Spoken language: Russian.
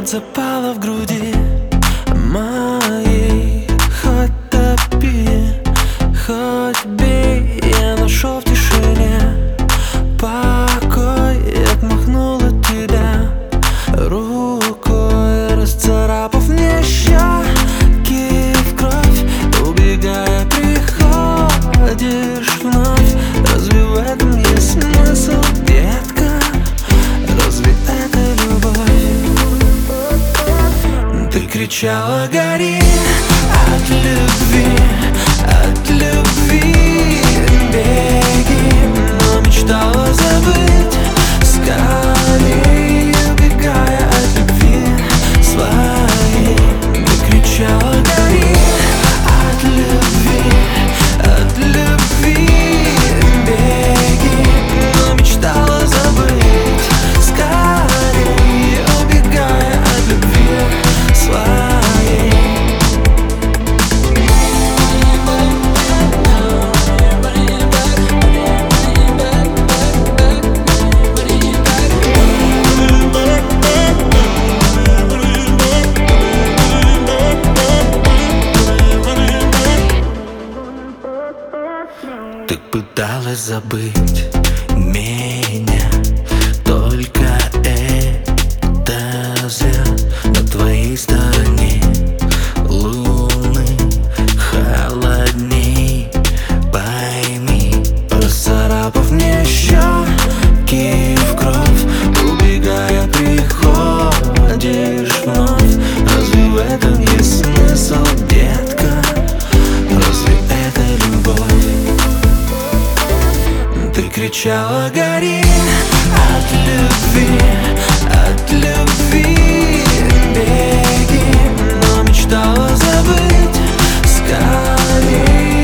запала в груди моей. Хоть топи, хоть бей, я нашел в тишине покой. Отмахнул от тебя рукой, расцарапав мне щеки в кровь. Убегая, приходишь вновь. Разве в этом есть смысл, детка? Разве это любовь? Ты кричала: гори от любви, от любви, беги, но мечтала забыть скорее, убегая от любви своей. Ты кричала: гори от любви, от любви, беги, но мечтала забыть скорее, убегая от любви своей. Ты пыталась забыть меня, только это зря. На твоей стороне луны холодней, пойми. Расцарапав мне щеки в кровь, убегая, приходишь вновь. Разве в этом есть смысл, детка? Разве это любовь? Ты кричала: гори от любви, от любви, беги, но мечтала забыть скорее,